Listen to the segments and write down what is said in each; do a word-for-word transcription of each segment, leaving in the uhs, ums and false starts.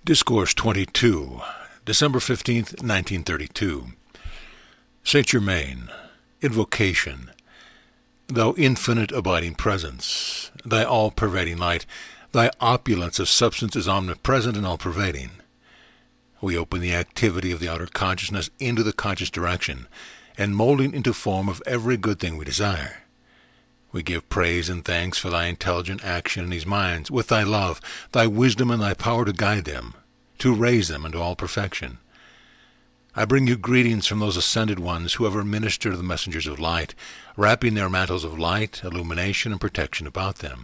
Discourse twenty-two, December fifteenth, nineteen thirty-two. Saint Germain, Invocation. Thou infinite abiding presence, thy all-pervading light, thy opulence of substance is omnipresent and all-pervading. We open the activity of the outer consciousness into the conscious direction, and molding into form of every good thing we desire. We give praise and thanks for thy intelligent action in these minds, with thy love, thy wisdom, and thy power to guide them, to raise them into all perfection. I bring you greetings from those ascended ones who ever minister to the messengers of light, wrapping their mantles of light, illumination, and protection about them.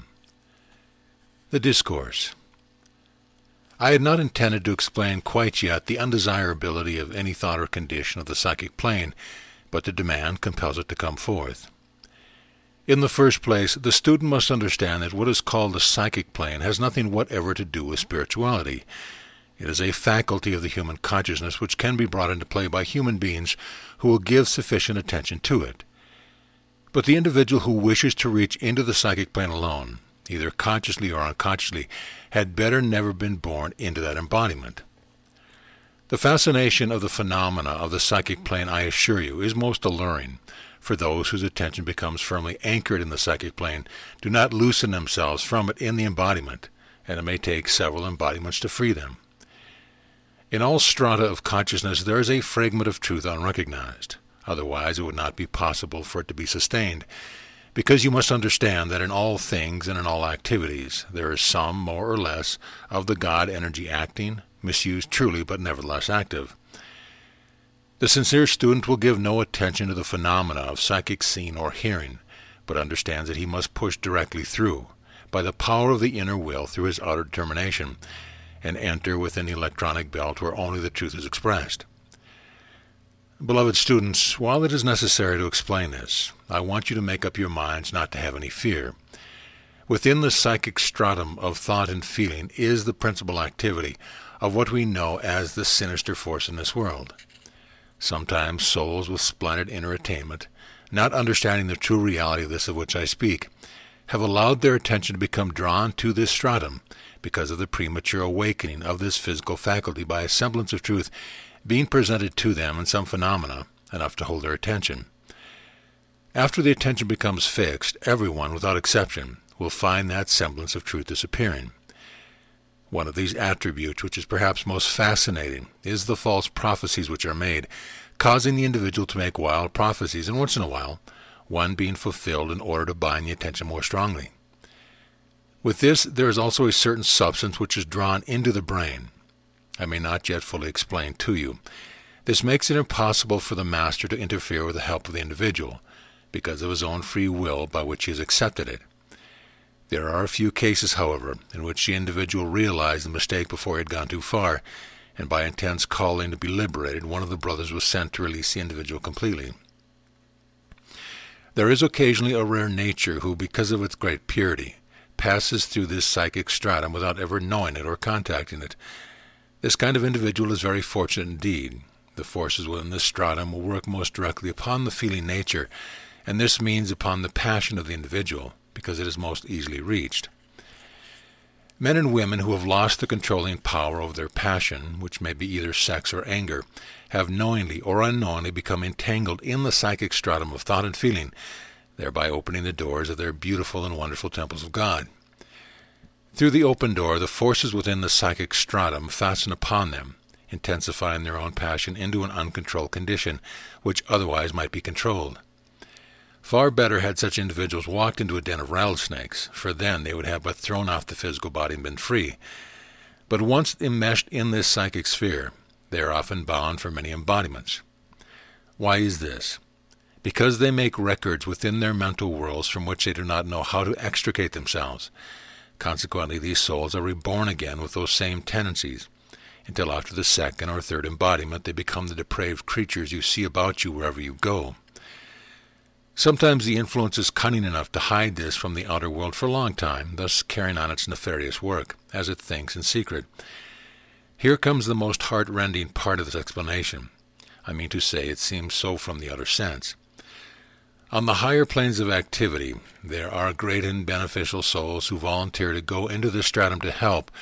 The Discourse. I had not intended to explain quite yet the undesirability of any thought or condition of the psychic plane, but the demand compels it to come forth. In the first place, the student must understand that what is called the psychic plane has nothing whatever to do with spirituality. It is a faculty of the human consciousness which can be brought into play by human beings who will give sufficient attention to it. But the individual who wishes to reach into the psychic plane alone, either consciously or unconsciously, had better never been born into that embodiment. The fascination of the phenomena of the psychic plane, I assure you, is most alluring, for those whose attention becomes firmly anchored in the psychic plane do not loosen themselves from it in the embodiment, and it may take several embodiments to free them. In all strata of consciousness there is a fragment of truth unrecognized. Otherwise it would not be possible for it to be sustained, because you must understand that in all things and in all activities there is some, more or less, of the God energy acting, misused truly but nevertheless active. The sincere student will give no attention to the phenomena of psychic seeing or hearing, but understands that he must push directly through, by the power of the inner will through his outer determination, and enter within the electronic belt where only the truth is expressed. Beloved students, while it is necessary to explain this, I want you to make up your minds not to have any fear. Within the psychic stratum of thought and feeling is the principal activity of what we know as the sinister force in this world. Sometimes souls with splendid inner attainment, not understanding the true reality of this of which I speak, have allowed their attention to become drawn to this stratum because of the premature awakening of this physical faculty by a semblance of truth being presented to them in some phenomena enough to hold their attention. After the attention becomes fixed, everyone, without exception, will find that semblance of truth disappearing. One of these attributes, which is perhaps most fascinating, is the false prophecies which are made, causing the individual to make wild prophecies, and once in a while, one being fulfilled in order to bind the attention more strongly. With this, there is also a certain substance which is drawn into the brain. I may not yet fully explain to you. This makes it impossible for the master to interfere with the help of the individual, because of his own free will by which he has accepted it. There are a few cases, however, in which the individual realized the mistake before he had gone too far, and by intense calling to be liberated, one of the brothers was sent to release the individual completely. There is occasionally a rare nature who, because of its great purity, passes through this psychic stratum without ever knowing it or contacting it. This kind of individual is very fortunate indeed. The forces within this stratum will work most directly upon the feeling nature, and this means upon the passion of the individual, because it is most easily reached. Men and women who have lost the controlling power over their passion, which may be either sex or anger, have knowingly or unknowingly become entangled in the psychic stratum of thought and feeling, thereby opening the doors of their beautiful and wonderful temples of God. Through the open door, the forces within the psychic stratum fasten upon them, intensifying their own passion into an uncontrolled condition, which otherwise might be controlled. Far better had such individuals walked into a den of rattlesnakes, for then they would have but thrown off the physical body and been free. But once enmeshed in this psychic sphere, they are often bound for many embodiments. Why is this? Because they make records within their mental worlds from which they do not know how to extricate themselves. Consequently, these souls are reborn again with those same tendencies, until after the second or third embodiment they become the depraved creatures you see about you wherever you go. Sometimes the influence is cunning enough to hide this from the outer world for a long time, thus carrying on its nefarious work, as it thinks in secret. Here comes the most heart-rending part of this explanation. I mean to say, it seems so from the outer sense. On the higher planes of activity, there are great and beneficial souls who volunteer to go into this stratum to help,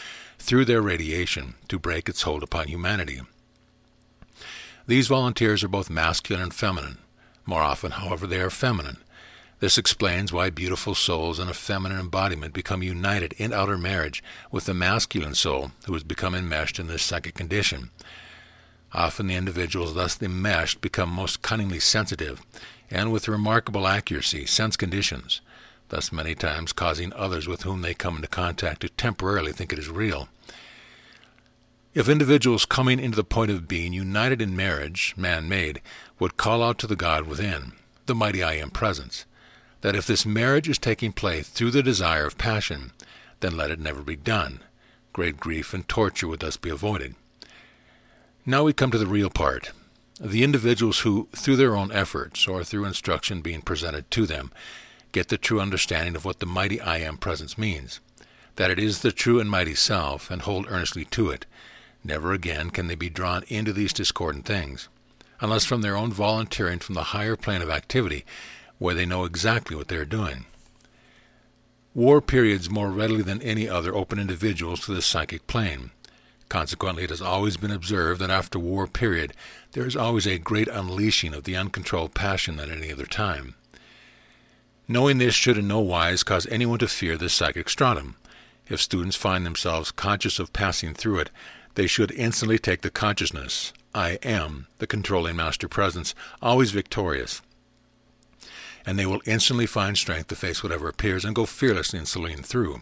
through their radiation to break its hold upon humanity. These volunteers are both masculine and feminine. More often, however, they are feminine. This explains why beautiful souls in a feminine embodiment become united in outer marriage with the masculine soul who has become enmeshed in this psychic condition. Often the individuals thus enmeshed become most cunningly sensitive, and with remarkable accuracy sense conditions, thus many times causing others with whom they come into contact to temporarily think it is real. If individuals coming into the point of being united in marriage, man-made, would call out to the God within, the mighty I Am Presence, that if this marriage is taking place through the desire of passion, then let it never be done. Great grief and torture would thus be avoided. Now we come to the real part. The individuals who, through their own efforts, or through instruction being presented to them, get the true understanding of what the mighty I Am Presence means, that it is the true and mighty self, and hold earnestly to it. Never again can they be drawn into these discordant things, unless from their own volunteering from the higher plane of activity, where they know exactly what they are doing. War periods more readily than any other open individuals to the psychic plane. Consequently, it has always been observed that after war period, there is always a great unleashing of the uncontrolled passion than any other time. Knowing this should in no wise cause anyone to fear this psychic stratum. If students find themselves conscious of passing through it, they should instantly take the consciousness, I am, the controlling master presence, always victorious, and they will instantly find strength to face whatever appears and go fearlessly and serenely through.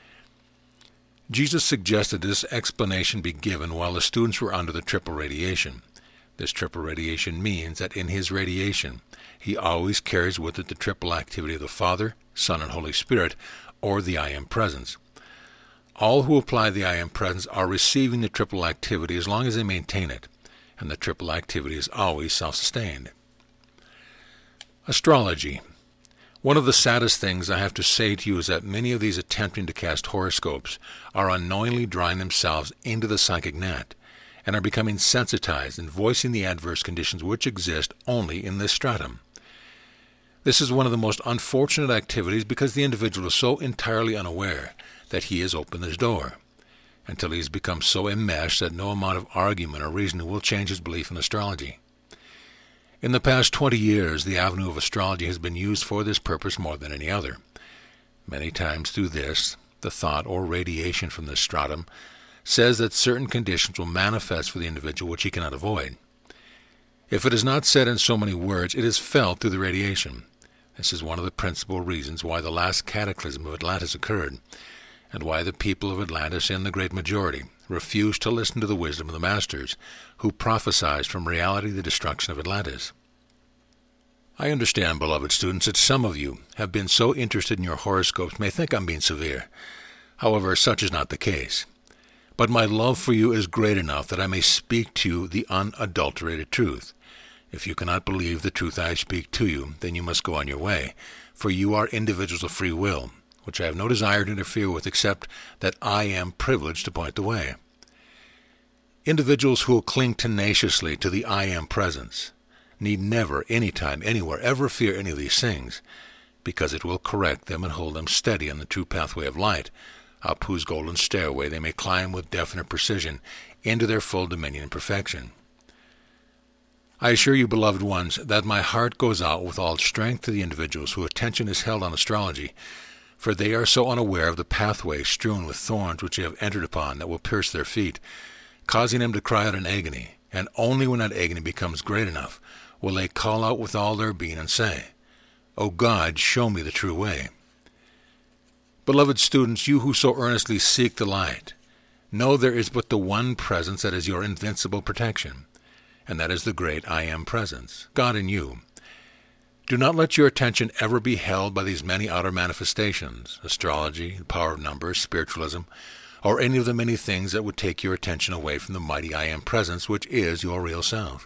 Jesus suggested this explanation be given while the students were under the triple radiation. This triple radiation means that in his radiation, he always carries with it the triple activity of the Father, Son, and Holy Spirit, or the I Am Presence. All who apply the I Am Presence are receiving the triple activity as long as they maintain it, and the triple activity is always self-sustained. Astrology. One of the saddest things I have to say to you is that many of these attempting to cast horoscopes are unknowingly drawing themselves into the psychic net, and are becoming sensitized and voicing the adverse conditions which exist only in this stratum. This is one of the most unfortunate activities because the individual is so entirely unaware that he has opened his door, until he has become so enmeshed that no amount of argument or reasoning will change his belief in astrology. In the past twenty years, the avenue of astrology has been used for this purpose more than any other. Many times through this, the thought or radiation from this stratum says that certain conditions will manifest for the individual which he cannot avoid. If it is not said in so many words, it is felt through the radiation. This is one of the principal reasons why the last cataclysm of Atlantis occurred, and why the people of Atlantis, in the great majority, refused to listen to the wisdom of the masters, who prophesied from reality the destruction of Atlantis. I understand, beloved students, that some of you have been so interested in your horoscopes may think I'm being severe. However, such is not the case. But my love for you is great enough that I may speak to you the unadulterated truth. If you cannot believe the truth I speak to you, then you must go on your way, for you are individuals of free will, which I have no desire to interfere with except that I am privileged to point the way. Individuals who will cling tenaciously to the I Am Presence need never, any time, anywhere, ever fear any of these things, because it will correct them and hold them steady on the true pathway of light, up whose golden stairway they may climb with definite precision into their full dominion and perfection. I assure you, beloved ones, that my heart goes out with all strength to the individuals whose attention is held on astrology, for they are so unaware of the pathway strewn with thorns which they have entered upon that will pierce their feet, causing them to cry out in agony, and only when that agony becomes great enough will they call out with all their being and say, O God, show me the true way. Beloved students, you who so earnestly seek the light, know there is but the one presence that is your invincible protection, and that is the great I Am Presence, God in you. Do not let your attention ever be held by these many outer manifestations, astrology, the power of numbers, spiritualism, or any of the many things that would take your attention away from the mighty I Am Presence, which is your real self.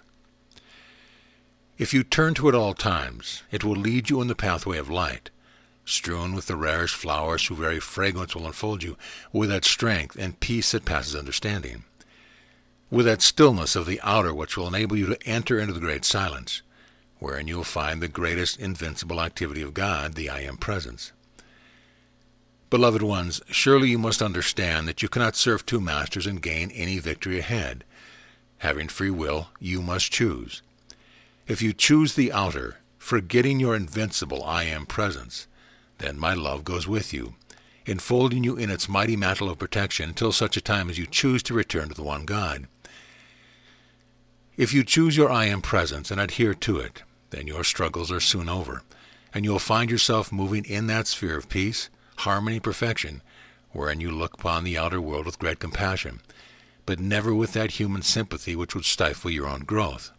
If you turn to it all times, it will lead you in the pathway of light, strewn with the rarest flowers whose very fragrance will enfold you with that strength and peace that passes understanding, with that stillness of the outer which will enable you to enter into the great silence, wherein you will find the greatest invincible activity of God, the I Am Presence. Beloved ones, surely you must understand that you cannot serve two masters and gain any victory ahead. Having free will, you must choose. If you choose the outer, forgetting your invincible I Am presence, then my love goes with you, enfolding you in its mighty mantle of protection until such a time as you choose to return to the one God. If you choose your I Am presence and adhere to it, then your struggles are soon over, and you will find yourself moving in that sphere of peace, harmony, perfection, wherein you look upon the outer world with great compassion, but never with that human sympathy which would stifle your own growth.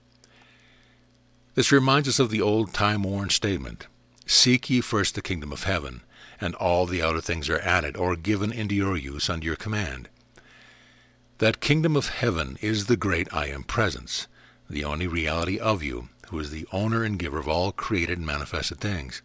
This reminds us of the old time-worn statement, "Seek ye first the kingdom of heaven, and all the outer things are added or given into your use under your command." That kingdom of heaven is the great I Am presence, the only reality of you, who is the owner and giver of all created and manifested things.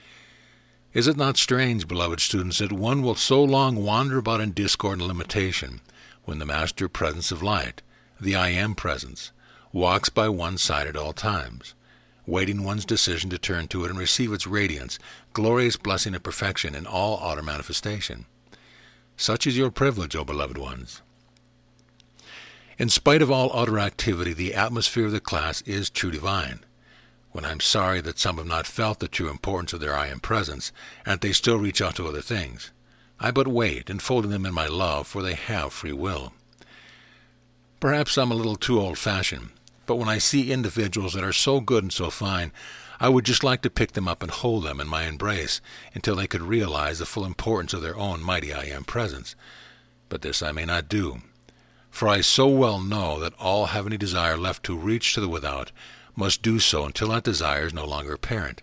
Is it not strange, beloved students, that one will so long wander about in discord and limitation, when the Master Presence of Light, the I Am presence, walks by one's side at all times, waiting one's decision to turn to it and receive its radiance, glorious blessing and perfection in all outer manifestation? Such is your privilege, O beloved ones. In spite of all outer activity, the atmosphere of the class is true divine. When I'm sorry that some have not felt the true importance of their I Am presence, and they still reach out to other things, I but wait, enfolding them in my love, for they have free will. Perhaps I'm a little too old-fashioned, but when I see individuals that are so good and so fine, I would just like to pick them up and hold them in my embrace until they could realize the full importance of their own mighty I Am presence. But this I may not do, for I so well know that all have any desire left to reach to the without must do so until that desire is no longer apparent.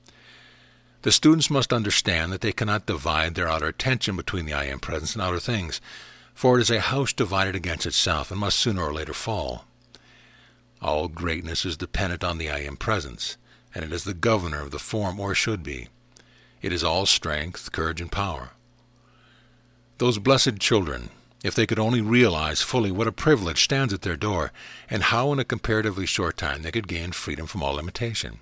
The students must understand that they cannot divide their outer attention between the I Am presence and outer things, for it is a house divided against itself and must sooner or later fall. All greatness is dependent on the I Am presence, and it is the governor of the form, or should be. It is all strength, courage, and power. Those blessed children, if they could only realize fully what a privilege stands at their door, and how in a comparatively short time they could gain freedom from all limitation.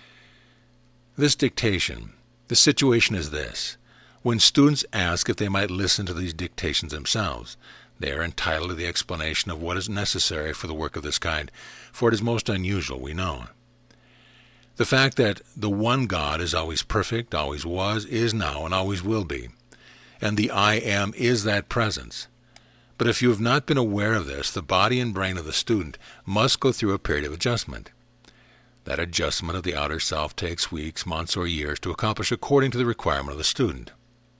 This dictation, the situation is this. When students ask if they might listen to these dictations themselves, they are entitled to the explanation of what is necessary for the work of this kind, for it is most unusual, we know. The fact that the one God is always perfect, always was, is now, and always will be, and the I Am is that presence. But if you have not been aware of this, the body and brain of the student must go through a period of adjustment. That adjustment of the outer self takes weeks, months, or years to accomplish according to the requirement of the student.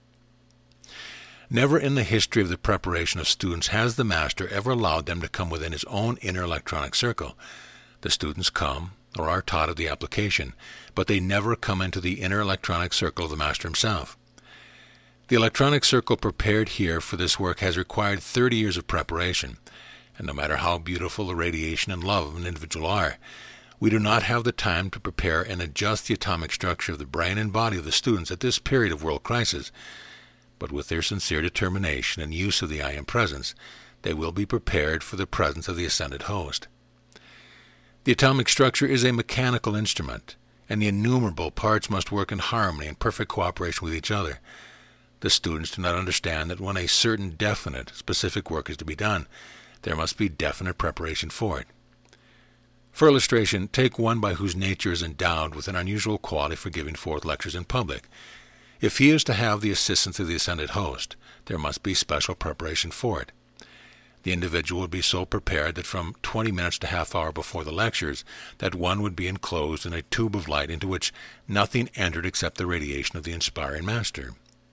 Never in the history of the preparation of students has the Master ever allowed them to come within his own inner electronic circle. The students come, or are taught of the application, but they never come into the inner electronic circle of the Master himself. The electronic circle prepared here for this work has required thirty years of preparation, and no matter how beautiful the radiation and love of an individual are, we do not have the time to prepare and adjust the atomic structure of the brain and body of the students at this period of world crisis. But with their sincere determination and use of the I Am presence, they will be prepared for the presence of the ascended host. The atomic structure is a mechanical instrument, and the innumerable parts must work in harmony and perfect cooperation with each other. The students do not understand that when a certain definite, specific work is to be done, there must be definite preparation for it. For illustration, take one by whose nature is endowed with an unusual quality for giving forth lectures in public. If he is to have the assistance of the ascended host, there must be special preparation for it. The individual would be so prepared that from twenty minutes to half hour before the lectures, that one would be enclosed in a tube of light into which nothing entered except the radiation of the inspiring Master.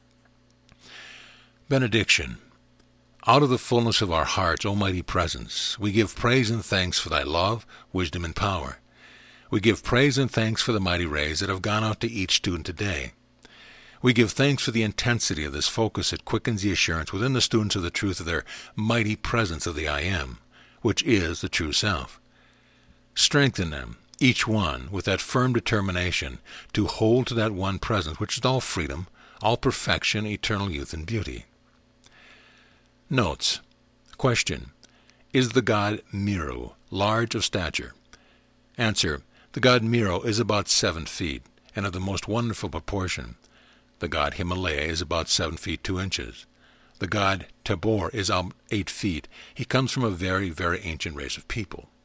Benediction. Out of the fullness of our hearts, O mighty presence, we give praise and thanks for thy love, wisdom, and power. We give praise and thanks for the mighty rays that have gone out to each student today. We give thanks for the intensity of this focus that quickens the assurance within the students of the truth of their mighty presence of the I Am, which is the true self. Strengthen them, each one, with that firm determination to hold to that one presence which is all freedom, all perfection, eternal youth, and beauty. Notes. Question. Is the god Meru large of stature? Answer. The god Meru is about seven feet, and of the most wonderful proportion. The god Himalaya is about seven feet two inches. The god Tabor is um, eight feet. He comes from a very, very ancient race of people.